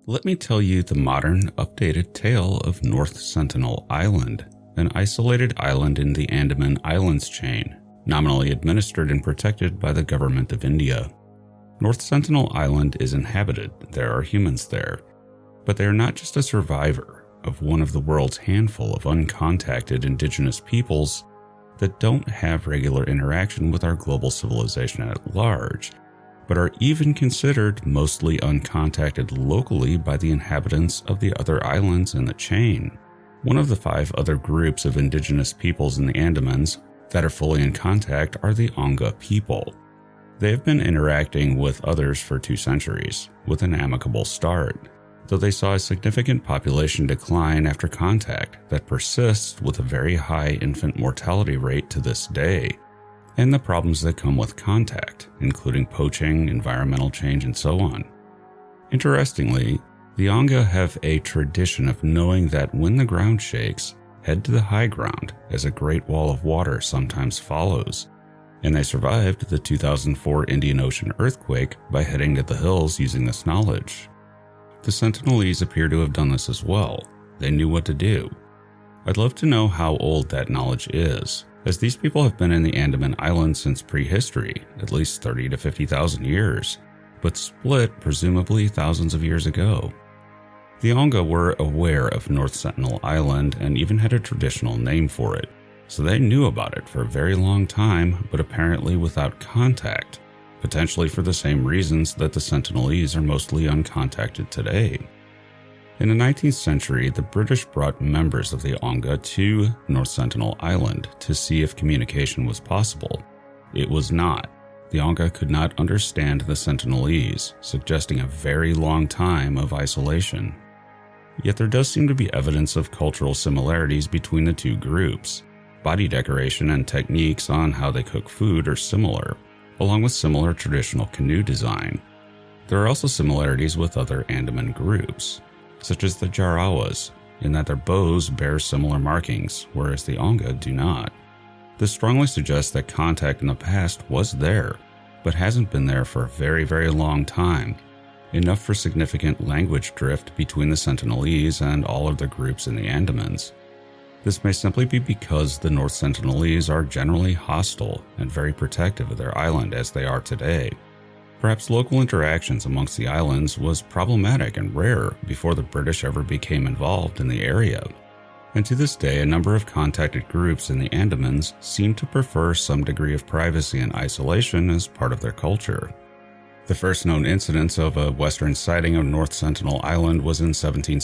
Let me tell you the modern, updated tale of North Sentinel Island, an isolated island in the Andaman Islands chain, nominally administered and protected by the Government of India. North Sentinel Island is inhabited, there are humans there, but they are not just a survivor of one of the world's handful of uncontacted indigenous peoples that don't have regular interaction with our global civilization at large, but are even considered mostly uncontacted locally by the inhabitants of the other islands in the chain. One of the 5 other groups of indigenous peoples in the Andamans that are fully in contact are the Onga people. They have been interacting with others for 2 centuries, with an amicable start, though they saw a significant population decline after contact that persists with a very high infant mortality rate to this day, and the problems that come with contact, including poaching, environmental change, and so on. Interestingly, the Onga have a tradition of knowing that when the ground shakes, head to the high ground, as a great wall of water sometimes follows, and they survived the 2004 Indian Ocean earthquake by heading to the hills using this knowledge. The Sentinelese appear to have done this as well. They knew what to do. I'd love to know how old that knowledge is, as these people have been in the Andaman Islands since prehistory, at least 30 to 50,000 years, but split presumably thousands of years ago. The Onga were aware of North Sentinel Island and even had a traditional name for it, so they knew about it for a very long time, but apparently without contact, potentially for the same reasons that the Sentinelese are mostly uncontacted today. In the 19th century, the British brought members of the Onga to North Sentinel Island to see if communication was possible. It was not. The Onga could not understand the Sentinelese, suggesting a very long time of isolation. Yet there does seem to be evidence of cultural similarities between the 2 groups. Body decoration and techniques on how they cook food are similar, along with similar traditional canoe design. There are also similarities with other Andaman groups, such as the Jarawas, in that their bows bear similar markings, whereas the Onga do not. This strongly suggests that contact in the past was there, but hasn't been there for a very, very long time, enough for significant language drift between the Sentinelese and all of the groups in the Andamans. This may simply be because the North Sentinelese are generally hostile and very protective of their island as they are today. Perhaps local interactions amongst the islands was problematic and rare before the British ever became involved in the area. And to this day, a number of contacted groups in the Andamans seem to prefer some degree of privacy and isolation as part of their culture. The first known incidence of a Western sighting of North Sentinel Island was in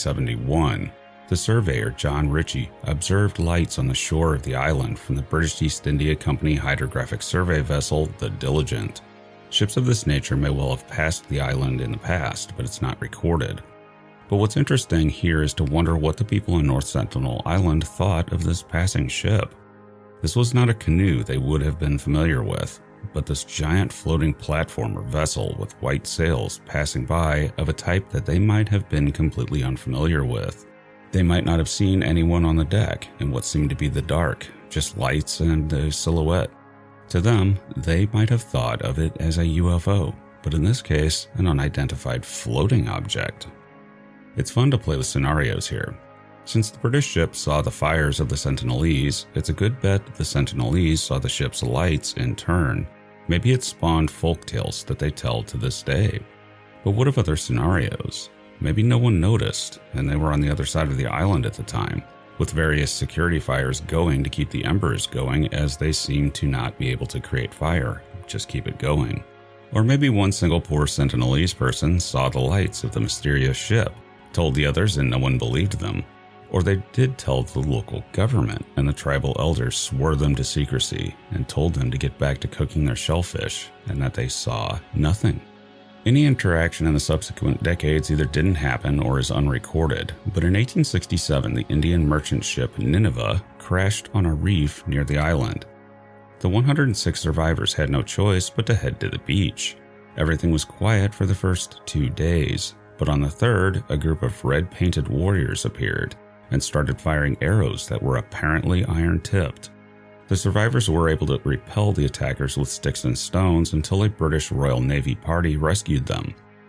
1771. The surveyor John Ritchie observed lights on the shore of the island from the British East India Company hydrographic survey vessel, the Diligent. Ships of this nature may well have passed the island in the past, but it's not recorded. But what's interesting here is to wonder what the people in North Sentinel Island thought of this passing ship. This was not a canoe they would have been familiar with, but this giant floating platform or vessel with white sails passing by of a type that they might have been completely unfamiliar with. They might not have seen anyone on the deck in what seemed to be the dark, just lights and a silhouette. To them, they might have thought of it as a UFO, but in this case, an unidentified floating object. It's fun to play with scenarios here. Since the British ship saw the fires of the Sentinelese, it's a good bet the Sentinelese saw the ship's lights in turn. Maybe it spawned folktales that they tell to this day. But what of other scenarios? Maybe no one noticed, and they were on the other side of the island at the time, with various security fires going to keep the embers going as they seem to not be able to create fire, just keep it going. Or maybe one single poor Sentinelese person saw the lights of the mysterious ship, told the others and no one believed them. Or they did tell the local government and the tribal elders swore them to secrecy and told them to get back to cooking their shellfish and that they saw nothing. Any interaction in the subsequent decades either didn't happen or is unrecorded, but in 1867 the Indian merchant ship Nineveh crashed on a reef near the island. The 106 survivors had no choice but to head to the beach. Everything was quiet for the first 2 days, but on the third, a group of red-painted warriors appeared and started firing arrows that were apparently iron-tipped. The survivors were able to repel the attackers with sticks and stones until a British Royal Navy party rescued them.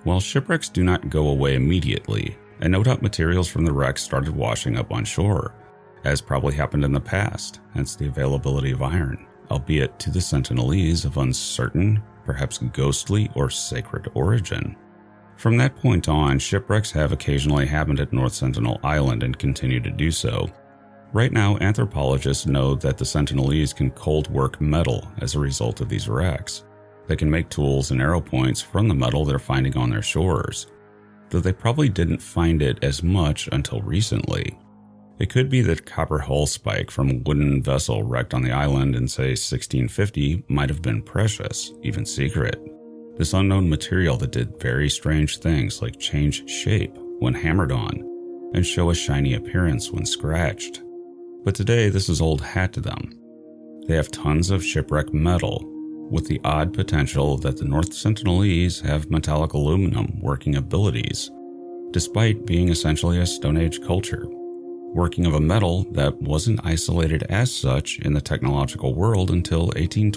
While shipwrecks do not go away immediately, and no doubt materials from the wrecks started washing up on shore, as probably happened in the past, hence the availability of iron, albeit to the Sentinelese of uncertain, perhaps ghostly or sacred origin. From that point on, shipwrecks have occasionally happened at North Sentinel Island and continue to do so. Right now, anthropologists know that the Sentinelese can cold work metal as a result of these wrecks. They can make tools and arrow points from the metal they're finding on their shores, though they probably didn't find it as much until recently. It could be that copper hull spike from a wooden vessel wrecked on the island in, say, 1650 might have been precious, even secret. This unknown material that did very strange things like change shape when hammered on, and show a shiny appearance when scratched. But today, this is old hat to them. They have tons of shipwreck metal, with the odd potential that the North Sentinelese have metallic aluminum working abilities, despite being essentially a Stone Age culture, working of a metal that wasn't isolated as such in the technological world until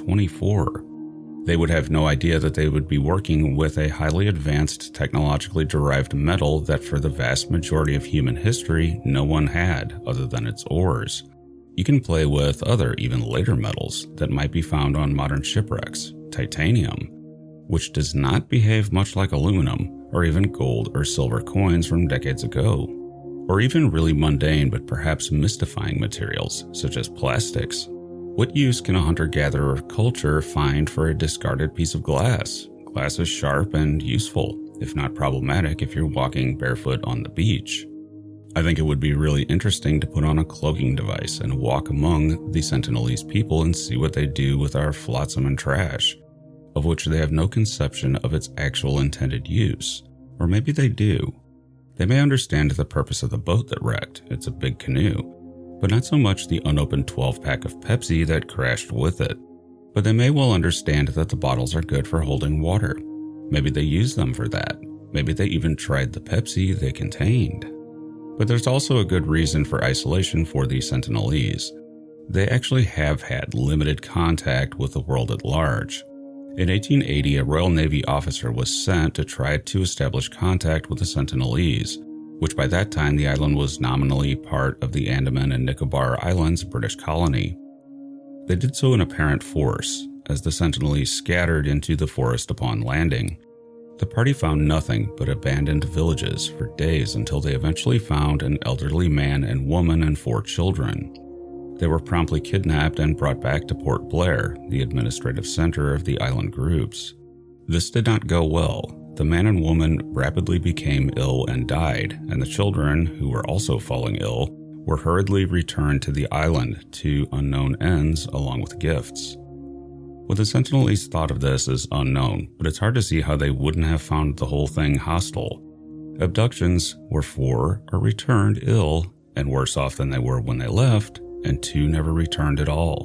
1824. They would have no idea that they would be working with a highly advanced technologically derived metal that for the vast majority of human history no one had other than its ores. You can play with other, even later metals that might be found on modern shipwrecks, titanium, which does not behave much like aluminum, or even gold or silver coins from decades ago, or even really mundane but perhaps mystifying materials such as plastics. What use can a hunter-gatherer culture find for a discarded piece of glass? Glass is sharp and useful, if not problematic if you're walking barefoot on the beach. I think it would be really interesting to put on a cloaking device and walk among the Sentinelese people and see what they do with our flotsam and trash, of which they have no conception of its actual intended use. Or maybe they do. They may understand the purpose of the boat that wrecked, it's a big canoe, but not so much the unopened 12-pack of Pepsi that crashed with it. But they may well understand that the bottles are good for holding water. Maybe they use them for that. Maybe they even tried the Pepsi they contained. But there's also a good reason for isolation for the Sentinelese. They actually have had limited contact with the world at large. In 1880, a Royal Navy officer was sent to try to establish contact with the Sentinelese, which by that time the island was nominally part of the Andaman and Nicobar Islands British colony. They did so in apparent force, as the Sentinelese scattered into the forest upon landing. The party found nothing but abandoned villages for days until they eventually found an elderly man and woman and 4 children. They were promptly kidnapped and brought back to Port Blair, the administrative center of the island groups. This did not go well. The man and woman rapidly became ill and died, and the children, who were also falling ill, were hurriedly returned to the island to unknown ends along with gifts. What the Sentinelese thought of this is unknown, but it's hard to see how they wouldn't have found the whole thing hostile. Abductions were 4 are returned ill and worse off than they were when they left, and 2 never returned at all.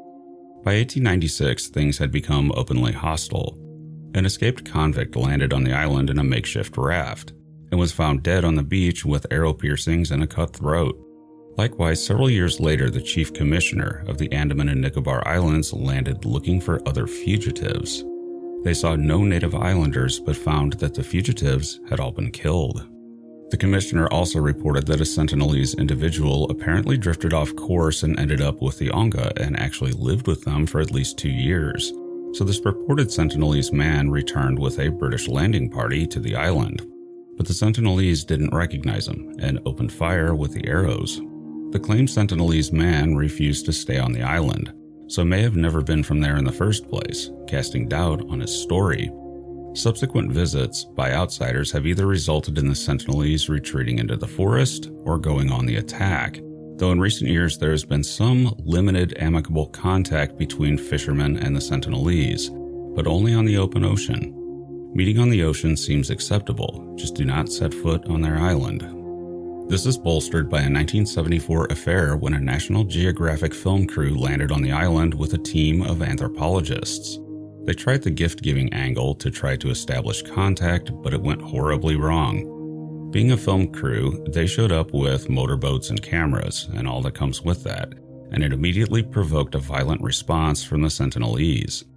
By 1896, things had become openly hostile. An escaped convict landed on the island in a makeshift raft, and was found dead on the beach with arrow piercings and a cut throat. Likewise, several years later, the chief commissioner of the Andaman and Nicobar Islands landed looking for other fugitives. They saw no native islanders, but found that the fugitives had all been killed. The commissioner also reported that a Sentinelese individual apparently drifted off course and ended up with the Onga and actually lived with them for at least 2 years. So this purported Sentinelese man returned with a British landing party to the island. But the Sentinelese didn't recognize him and opened fire with the arrows. The claimed Sentinelese man refused to stay on the island, so may have never been from there in the first place, casting doubt on his story. Subsequent visits by outsiders have either resulted in the Sentinelese retreating into the forest or going on the attack, though in recent years there has been some limited amicable contact between fishermen and the Sentinelese, but only on the open ocean. Meeting on the ocean seems acceptable, just do not set foot on their island. This is bolstered by a 1974 affair when a National Geographic film crew landed on the island with a team of anthropologists. They tried the gift-giving angle to try to establish contact, but it went horribly wrong. Being a film crew, they showed up with motorboats and cameras, and all that comes with that, and it immediately provoked a violent response from the Sentinelese.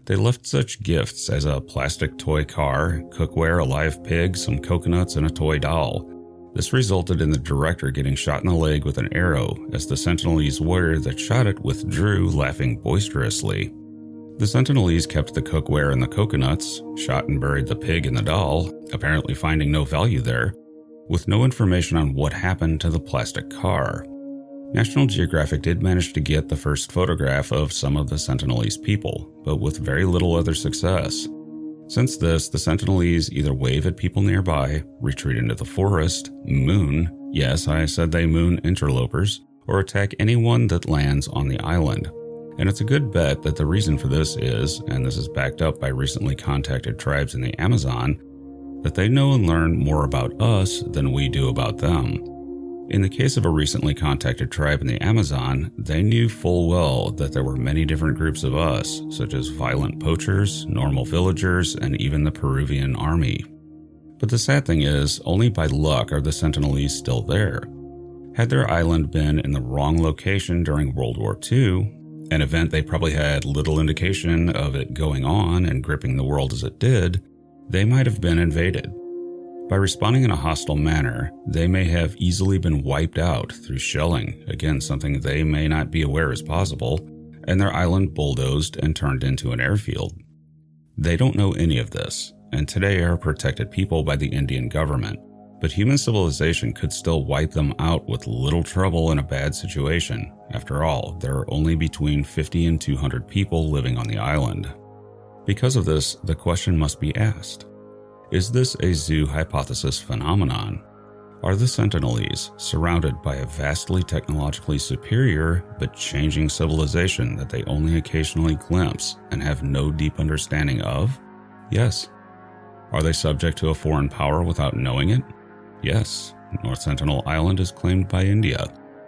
They left such gifts as a plastic toy car, cookware, a live pig, some coconuts, and a toy doll. This resulted in the director getting shot in the leg with an arrow, as the Sentinelese warrior that shot it withdrew, laughing boisterously. The Sentinelese kept the cookware and the coconuts, shot and buried the pig and the doll, apparently finding no value there, with no information on what happened to the plastic car. National Geographic did manage to get the first photograph of some of the Sentinelese people, but with very little other success. Since this, the Sentinelese either wave at people nearby, retreat into the forest, moon, yes, I said they moon interlopers, or attack anyone that lands on the island. And it's a good bet that the reason for this is, and this is backed up by recently contacted tribes in the Amazon, that they know and learn more about us than we do about them. In the case of a recently contacted tribe in the Amazon, they knew full well that there were many different groups of us, such as violent poachers, normal villagers, and even the Peruvian army. But the sad thing is, only by luck are the Sentinelese still there. Had their island been in the wrong location during World War II, an event they probably had little indication of it going on and gripping the world as it did, they might have been invaded. By responding in a hostile manner, they may have easily been wiped out through shelling, again something they may not be aware is possible, and their island bulldozed and turned into an airfield. They don't know any of this, and today are protected people by the Indian government, but human civilization could still wipe them out with little trouble in a bad situation. After all, there are only between 50 and 200 people living on the island. Because of this, the question must be asked. Is this a zoo hypothesis phenomenon? Are the Sentinelese surrounded by a vastly technologically superior but changing civilization that they only occasionally glimpse and have no deep understanding of? Yes. Are they subject to a foreign power without knowing it? Yes. North Sentinel Island is claimed by India.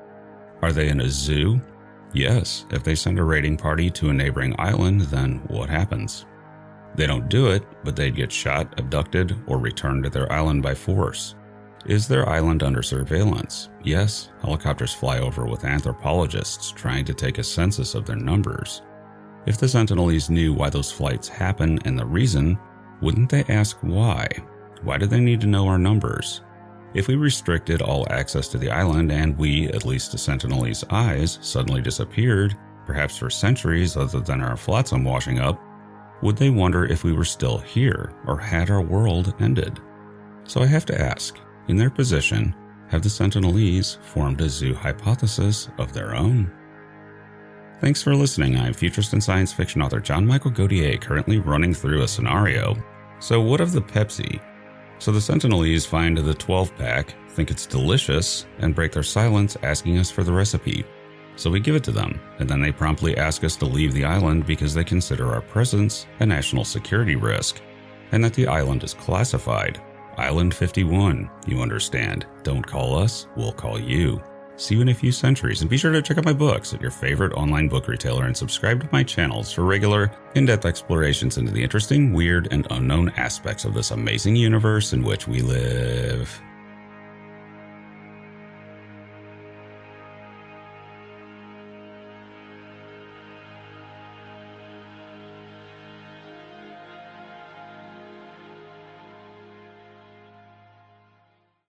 Are they in a zoo? Yes. If they send a raiding party to a neighboring island, then what happens? They don't do it, but they'd get shot, abducted, or returned to their island by force. Is their island under surveillance? Yes, helicopters fly over with anthropologists trying to take a census of their numbers. If the Sentinelese knew why those flights happen and the reason, wouldn't they ask why? Why do they need to know our numbers? If we restricted all access to the island and we, at least to Sentinelese eyes, suddenly disappeared, perhaps for centuries other than our flotsam washing up, would they wonder if we were still here or had our world ended? So I have to ask, in their position, have the Sentinelese formed a zoo hypothesis of their own? Thanks for listening. I'm futurist and science fiction author John Michael Godier, currently running through a scenario. So what of the Pepsi? So the Sentinelese find the 12-pack, think it's delicious, and break their silence asking us for the recipe. So we give it to them, and then they promptly ask us to leave the island because they consider our presence a national security risk, and that the island is classified. Island 51, you understand. Don't call us, we'll call you. See you in a few centuries, and be sure to check out my books at your favorite online book retailer and subscribe to my channels for regular, in-depth explorations into the interesting, weird, and unknown aspects of this amazing universe in which we live.